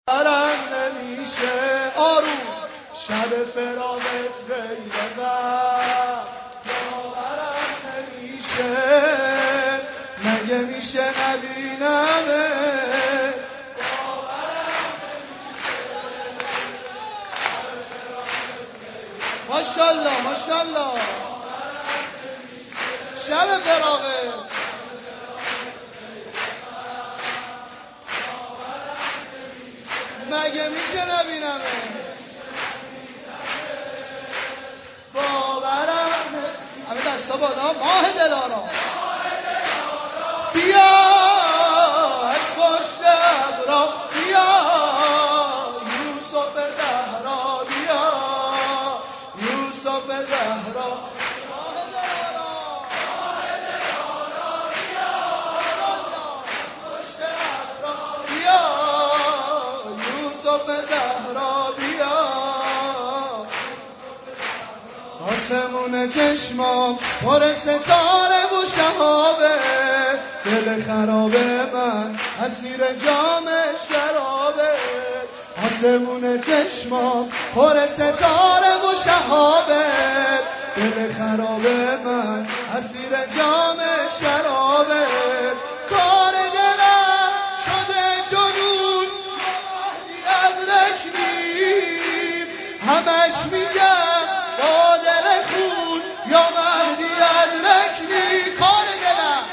برم نمیشه آروم شب فراقت غیر غم باورم نمیشه مگه میشه نبینمه ماشالله ماشالله شب فراقت مگه میشه نبینمه باورم همه دستا بالا ماه دلارا بیا از پشت ابرا بیا یوسف زهرا بیا یوسف زهرا ماه دلارا بیا پشت ابرا بیا یوسف زهرا بیا آسمون چشمام پر ستاره و شهابه دل خرابه من اسیر جام شرابه آسمون چشمام پر ستاره و شهابه دل خرابه من اسیر جام شرابه کار دلم شده جنون مهدی ادرک نیم همش میگم با دل خون یا مهدی ادرکنی کار دلم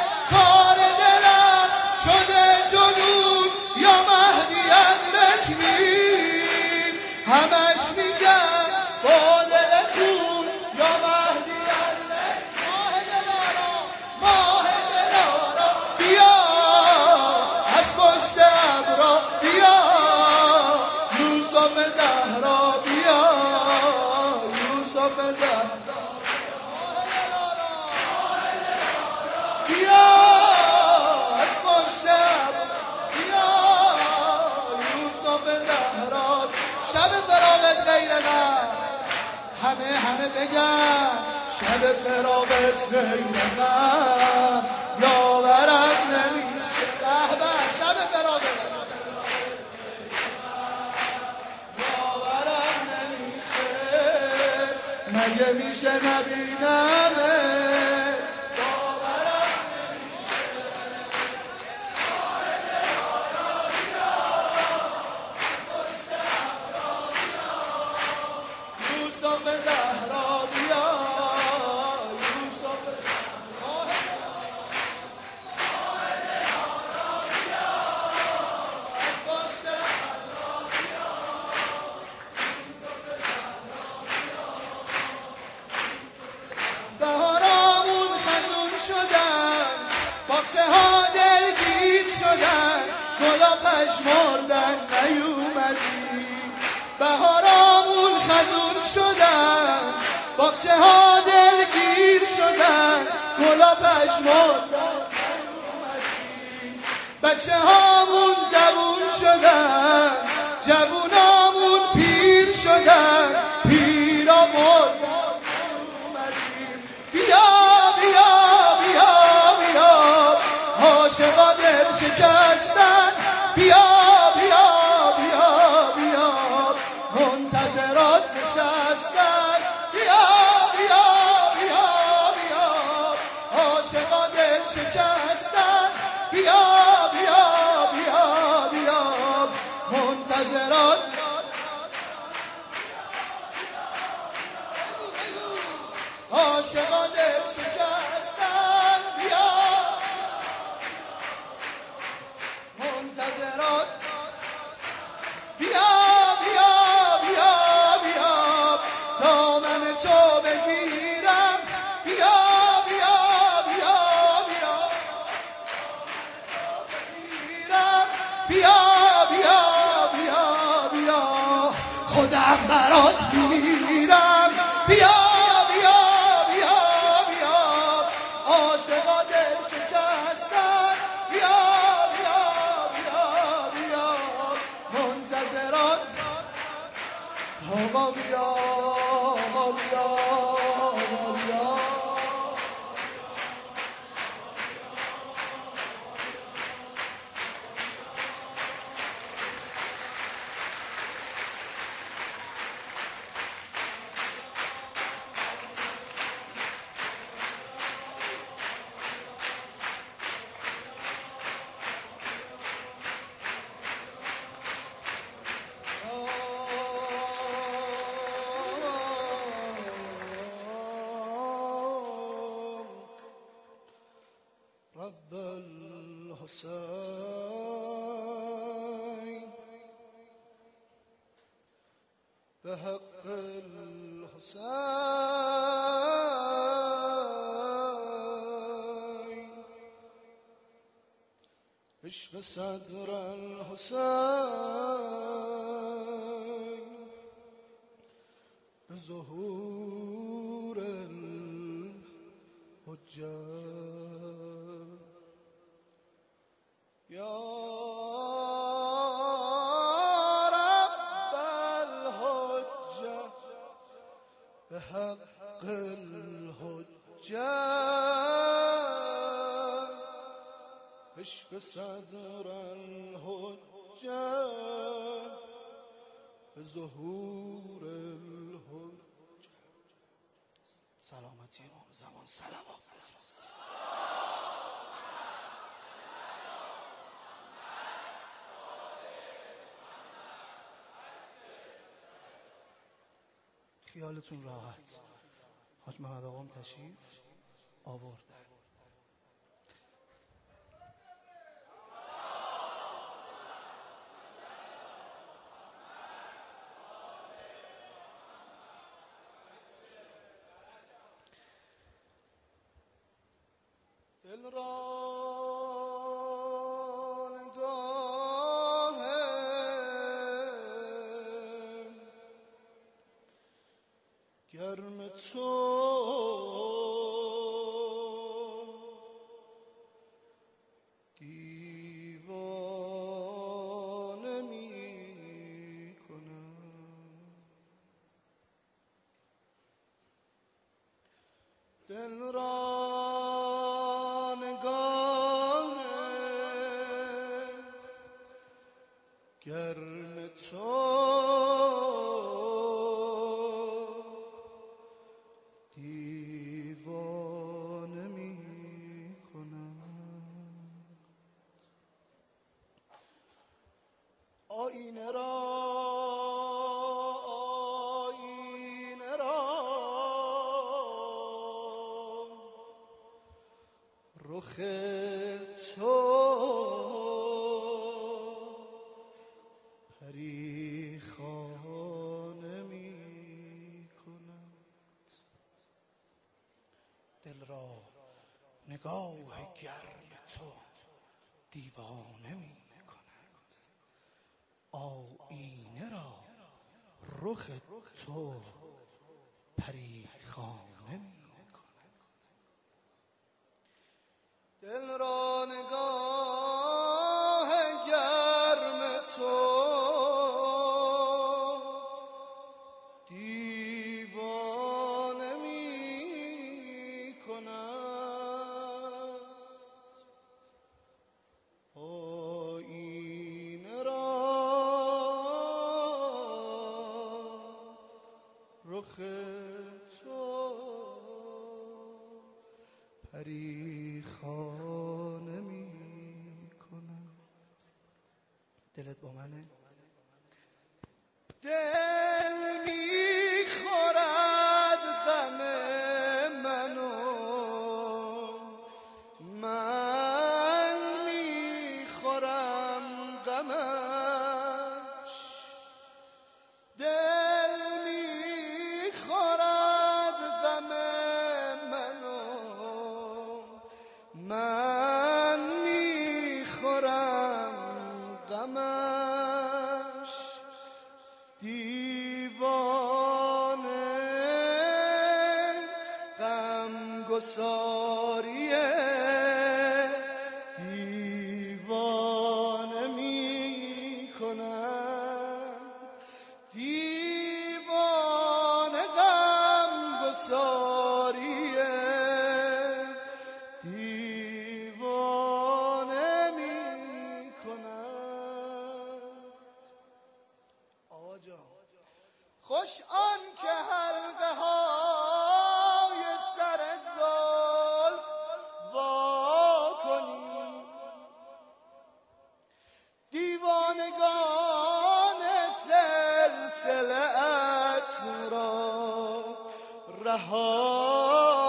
شده جنون یا مهدی ادرکنی همش میگم با دل خون یا مهدی ادرکنی ماه دلارا بیا از پشت ابرا بیا یوسف زهرا بیا یوسف زهرا بیا از پشت بیا یوسف زهرا شب فراقت غیر غم همه بگن شب فراقت غیر غم یاورم نمیشه به شب فراقت یاورم نمیشه مگه میشه نبینمه باغچه ها دلگیر شدن گلا پژمردن نیومدی بهارامون خزون شدن باغچه ها دلگیر شدن گلا پژمردن نیومدی بچه هامون جوون شدن جوونامون پیر شدن پیرا مردن نیومدیم بیا عاشقا دل شکستن بیا منتظرات نشستن بیا عاشقا دل شکستن بیا منتظرات عاشقا دل شکستن بیا منتظرات بیا دامن تو بگیرم بیا خودم برات میرم بیا عاشقا دل شکستن بیا منتظرات آقا بیا به حق الحسین عشق صدر الحسین به ظهور الحجه یا رب الحجه به حق الحجه عشق صدر الحجه به ظهور الحجه. سلامتی امام زمان صلوات بفرستید. خیالتون راحت، حاج محمد آقام تشریف آوردن. دل را نگاه گرم تو دیوانه می کنم. دل را گرم تو دیوانه می کنم. آینه را رخ تو پریخانه می کند. دل را نگاه گرم تو دیوانه می کند. آینه را رخ تو پریخانه می کند. دل را نگاه گرم تو دیوانه می کند. آینه را رخ تو پریخانه می کند. دلت با منه؟ دل می خورد غم منو، من می خورم غمش. دل می خورد غم منو، من می خورم غمش. دیوانه غمگساریه دیوانه می کند. دیوانه غمگساریه دیوانه می کند. آقا جان خوش آن که حلقه های سر زلف وا کنی، دیوانگان سلسله ات را رها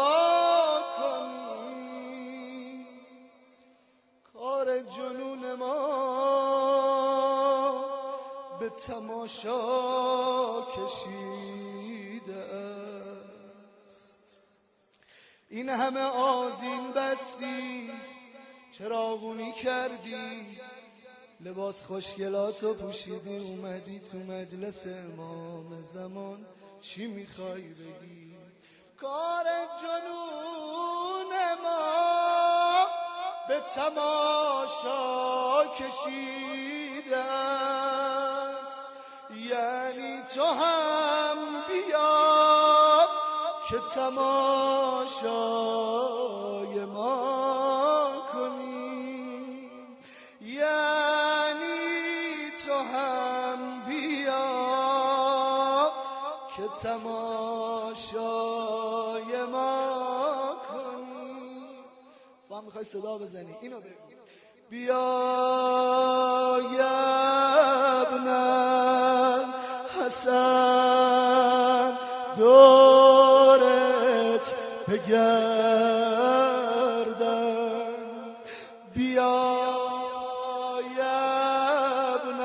کنی. کار جنون ما به تماشا کشیده است. این همه آذین بستی، چراغونی کردی، لباس خوشگلاتو پوشیدی، اومدی تو مجلس امام زمان، چی میخوای بگی؟ کار جنون ما به تماشا کشیده است. یعنی تو هم بیا که تماشای ما کنی، یعنی تو هم بیا که تماشای ما کنی. تو هم میخوای صدا بزنی، اینو بگو. بیا یا ابن الحسن دورت بگردم، بیا یا ابن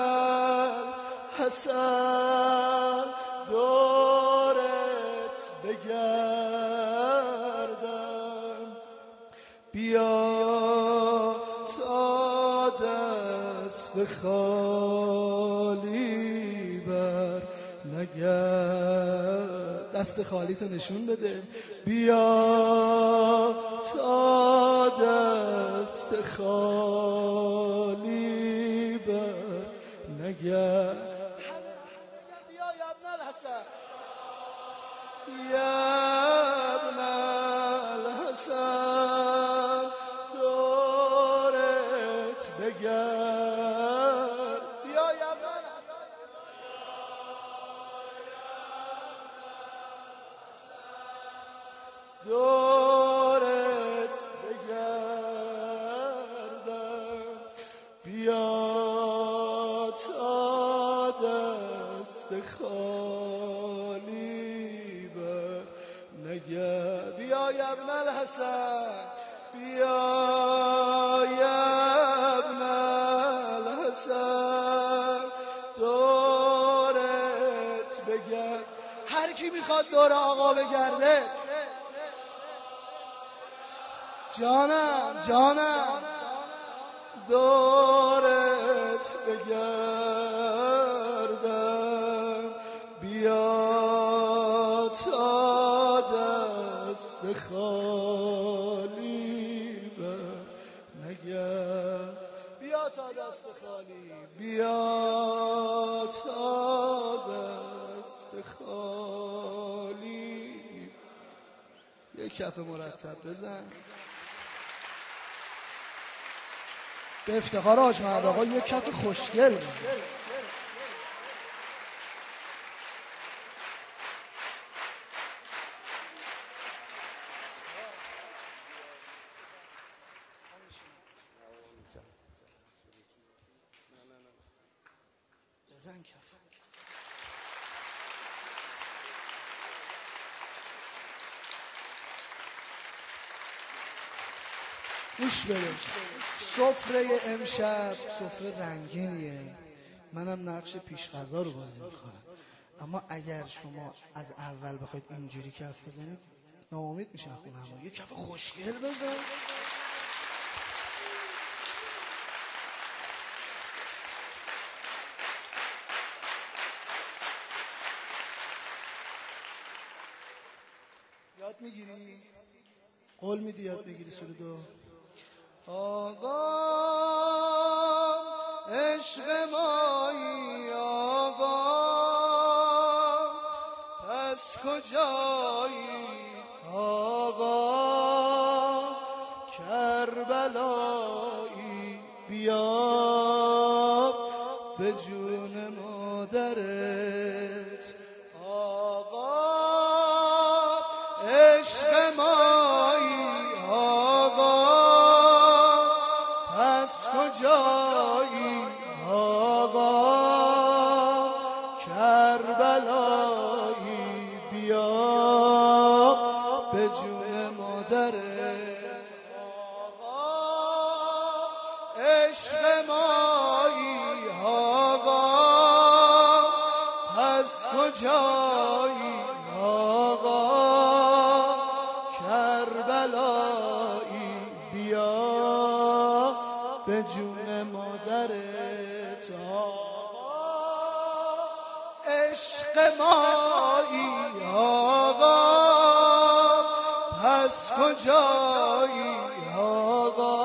الحسن دورت بگردم، بیا تا دست خالی بر نگرد. دست خالی تو نشون بده. بیا تا دست خالی بر نگرد. بیا یا ابن الحسن، یا ابن الحسن دورت بگرد. بیا یا ابن الحسن، دورت بگردم، بیا تا دست خالی بر نگرد. بیا یا ابن الحسن، بیا یا ابن الحسن دورت بگرد. هر کی میخواد دور آقا بگرده، جانم دورت بگردم، بیا تا دست خالی بر نگرد. بیا تا دست خالی، بیا تا دست خالی. یک کف مرتب بزن. به افتخار حاج محمد آقا یک کف خوشگل بزن. بزن کف. گوش بده. سفره امشب سفره رنگینیه، منم نقش پیش غذا رو بازی میکنم، اما اگر شما از اول بخواید اینجوری کف بزنید ناامید میشن خونم. یه کف خوشگل بزن. یاد میگیری؟ قول میدی یاد بگیری سرودو؟ آقا عشق مایی آقا، پس کجایی آقا؟ کربلایی بیا به جون مادرت. آقا عشق مایی آقا، پس کجایی آقا؟ کربلایی بیا به جون مادرت. آقا عشق مایی آقا، کجایی آقا کربلایی بیا به جون مادرت آقا عشق مایی آقا پس کجایی آقا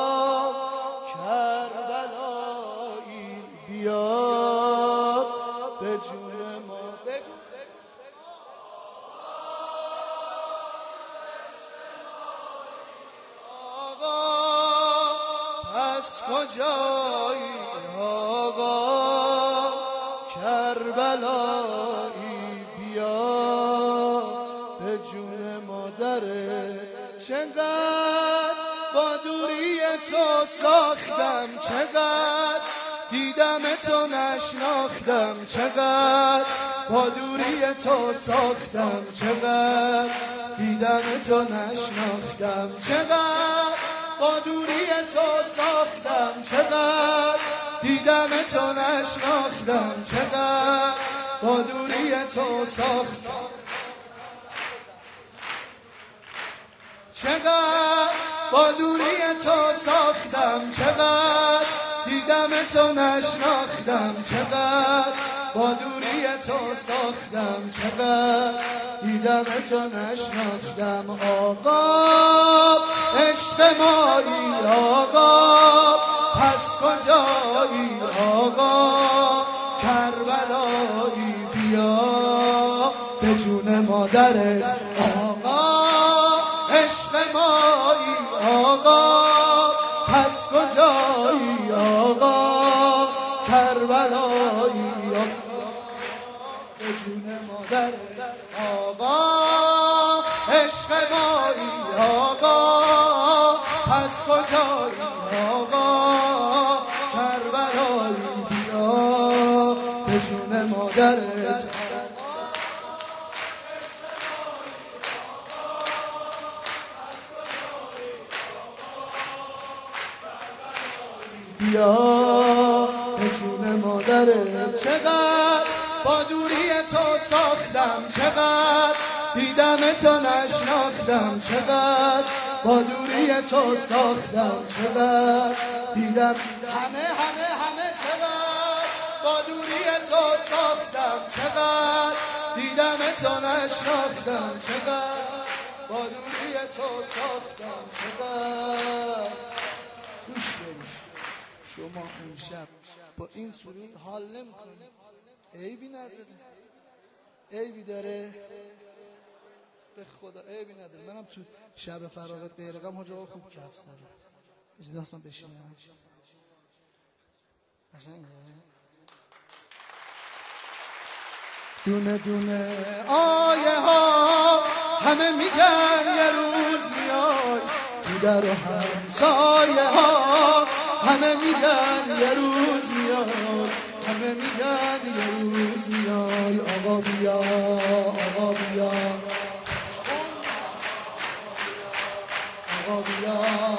کربلایی بیا به جون ما آقا پس کجایی آقا کربلایی بیا به جون مادره چقدر با دوری تو ساختم چقدر دیدم تو نشناختم چقدر با دوری تو ساختم چقدر دیدم تو نشناختم چقدر با دوری تو ساختم چقدر دیدم تو نشناختم چقدر با دوری تو ساختم چقدر با دوری تو ساختم چقدر دیدم تو نشناختم چقدر با دوری تو ساختم چقدر دیدم تو نشناختم آقا عشق مایی آقا پس کجایی آقا کربلایی بیا به جون مادرت آقا عشق مایی آقا پس کجایی آقا کربلایی به جون مادرت آقا عشق مایی آقا پس کجایی آقا کربلایی بیا به جون مادرت بیا به جون مادرت چقدر با دوری تو ساختم چقدر دیدم تو نشناختم چقدر با دوری تو ساختم چقدر دیدم همه چقدر با دوری تو ساختم چقدر دیدم تو نشناختم چقدر با دوری تو ساختم چقدر گوش بدید شما امشب با این سرود حال نمی‌کنید عیبی نداره عیبی داره به خدا عیبی نداره منم تو شب فراغت غیر غم حاج آقا خوب کف زدم اجازه هست من بشینم قشنگه دونه دونه آیه ها همه میگن یه روز میای تو در و همسایه ها همه میگن یه روز میای همه میگن یه روز میای آقا بیا آقا بیا آقا بیا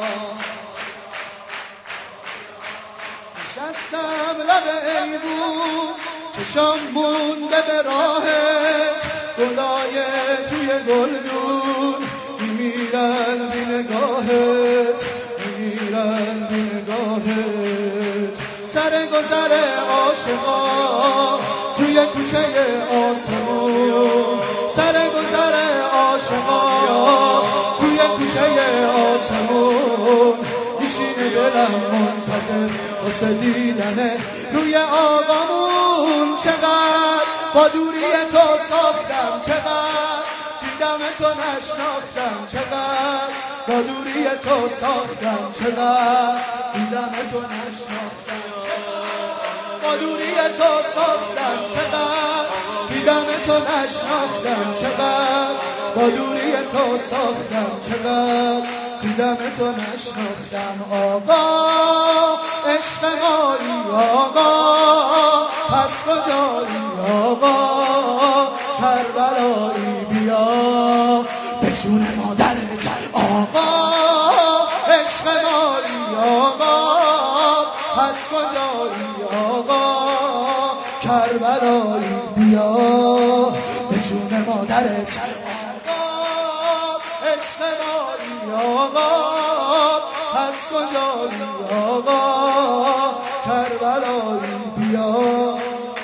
نشستم لب ایوون چشام مونده به راهت گلای توی گلدون میمیرن بی نگاهت میمیرن بی نگاهت سر گذر عاشقا توی کوچه آسمون سر گذر عاشقا توی کوچه آسمون میشینه دلم منتظر واسه دیدن روی آقامون چقدر با دوری تو ساختم چقدر دیدم تو نشناختم چقدر با دوری تو ساختم چقدر دیدم تو نشناختم با دوری تو ساختم چقدر دیدم تو نشناختم چقدر با دوری تو ساختم چقدر دیدم تو نشناختم آقا عشق مایی آقا پس کجایی آقا کربلایی بیا به جون مادرت آقا عشق مایی آقا پس کجایی آقا کربلایی بیا به جون مادرت آقا عشق مایی آقا پس کجایی آقا کربلایی بیا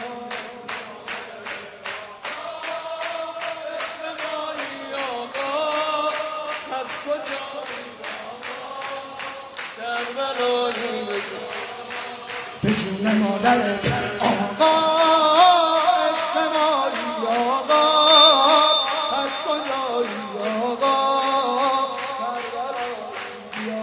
به جون مادرت آقا عشق مایی آقا پس کجایی آقا بیا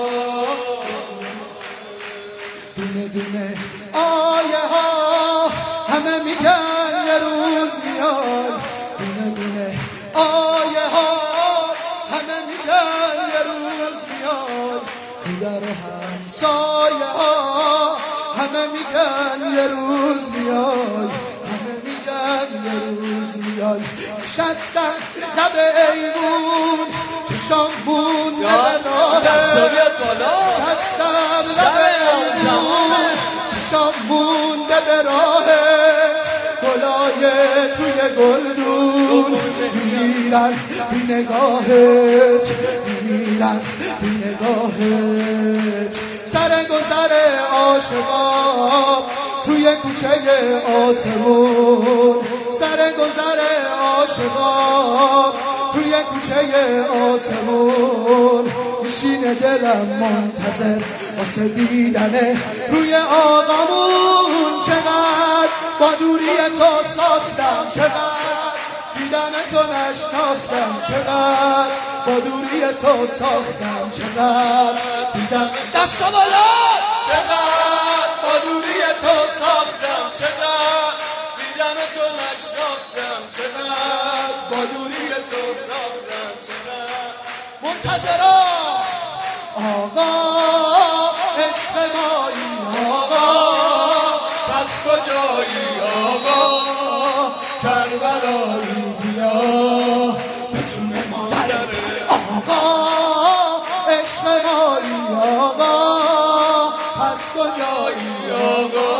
دونه دونه آیه ها همه میگن یه روز میاد دونه دونه آیه ها همه میگن یه روز میاد تو در و همسایه ها همه میگن یه روز میای همه میگن یه روز میای نشستم لب ایوون چشام مونده به راهت نشستم لب ایوون چشام مونده به راهت گلای توی گلدون میمیرن بی نگاهت میمیرن بی نگاهت سر گذر عاشقا توی کوچه آسمون سر گذر عاشقا توی کوچه آسمون میشینه دلم منتظر واسه دیدن روی آقامون چقدر با دوری تو ساختم چقدر دیدن تو نشناختم چقدر با دوری تو ساختم چقدر دیدم دست بالا چقدر با دوری تو ساختم چقدر دیدن تو نشناختم چقدر با دوری تو ساختم چقدر منتظرا آقا عشق مایی آقا پس کجایی آقا کربلایی بیا به جون مادرت آقا عشق مایی آقا پس کجایی آقا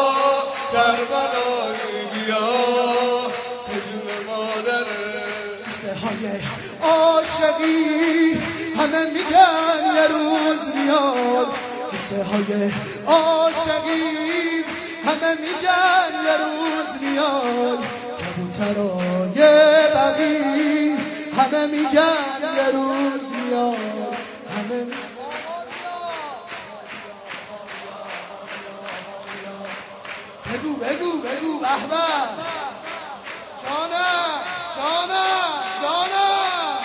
کربلایی بیا به جون مادرت قصه های عاشقی همه میگن یه روز میاد قصه های عاشقی همه میگن یه روز میاد کبوترای بقی همه میگن یه روز میاد همه بگو بگو بگو به به جانم جانم جانم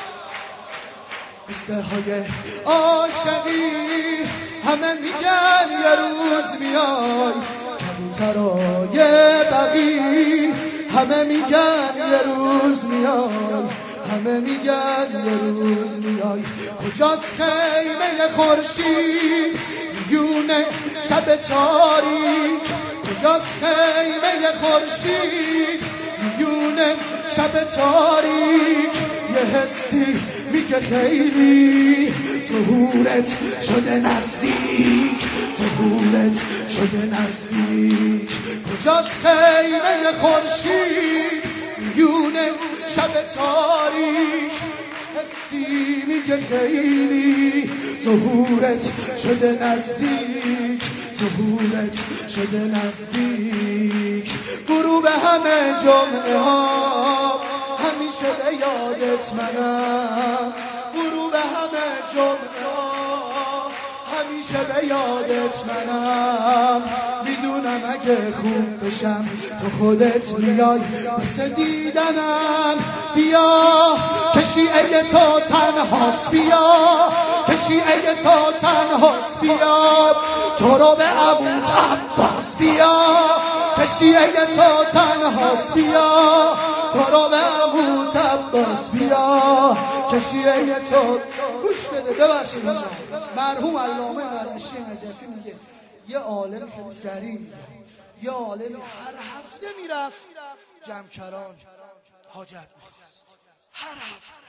قصه های عاشقی همه میگن یه روز میای کبوترای بقی همه میگن یه روز میای همه میگن یه روز میای کجاست خیمه خورشید میونه شب تاریک کجاست خیمه خورشید میونه شب تاریک یه حسی میگه خیلی ظهورت شده نزدیک ظهورت شده نزدیک کجاست خیمه خورشید میونه شب تاریک حسی میگه خیلی ظهورت شده نزدیک ظهورت شده نزدیک غروب همه جمعه ها همیشه به یادت منم غروب همه جمعه ها همیشه به یادت منم میدونم اگه خوب بشم تو خودت میای واسه دیدنم بیا که شیعه تو تنهاست بیا که شیعه تو تنهاست بیا تو رو به عموت عباس بیا که شیعه تو تنهاست بیا تو رو به عموت عباس بیا که شیعه تو گوش بده ببخشید مرحوم علامه مرعشی نجفی میگه یه عالم خیلی سریع یه عالمی هر هفته میرفت جمکران حاجت میخواست هر هفته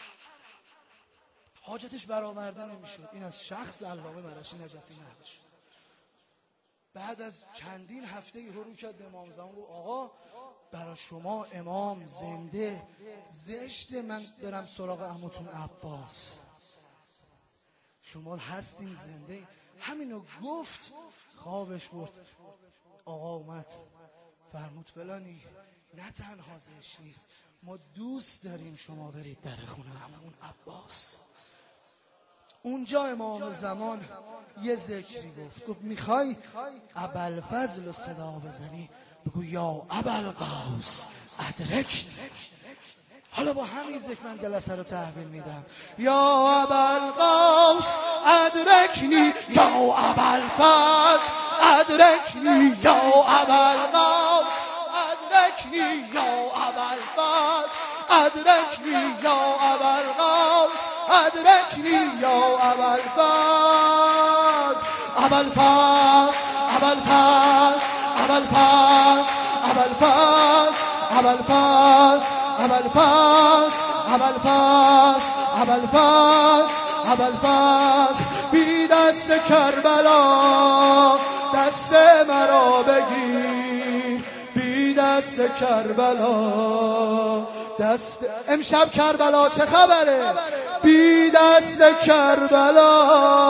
حاجتش برآورده نمیشد این از شخص علامه مرعشی نجفی نقل شد بعد از چندین هفته هرو کرد به امام زمان گفت آقا برای شما امام زنده، زشت من برم سراغ عموتون عباس، شما هستین زنده. همینو گفت خوابش برد. آقا اومد فرمود فلانی نه تنها زشت نیست، ما دوست داریم شما برید در خونه عمومون عباس. اونجا امام زمان یه ذکری گفت میخوای ابوالفضل رو صدا بزنی بگو یا ابوالقوس ادرکنی. حالا با همین ذکر من جلسه رو تحویل میدم. یا ابوالقوس ادرکنی یا ابوالفضل ادرکنی یا ابوالقوس ادرکنی یا ابوالفضل ادرکنی یا ابوالقوس ادرکنی یا ابوالفضل ابوالفضل ابوالفضل ابوالفضل ابوالفضل ابوالفضل ابوالفضل ابوالفضل ابوالفضل ابوالفضل بی دست کربلا دست مرا بگیر، بی دست کربلا دست امشب کربلا چه خبره؟ بی دست کربلا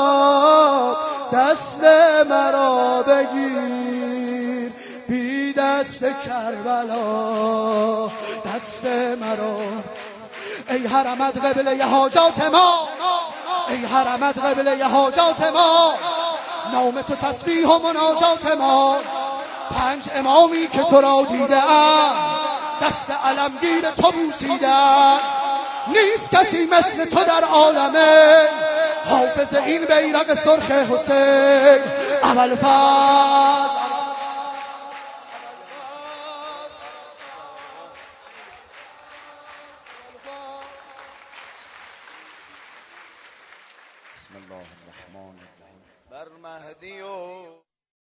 دست مرا بگیر، بی دست کربلا دست مرا. ای حرمت قبله حاجات ما، ای حرمت قبله حاجات ما، نام تو تسبیح و مناجات ما. 5 امامی که تو را دیدم دست علمگیر تو بوسیدم، نیست کسی مثل تو در عالمه، حافظ این بیرق سرخ حسین ابوالفضل. بسم الله الرحمن الرحیم. بر مهدی و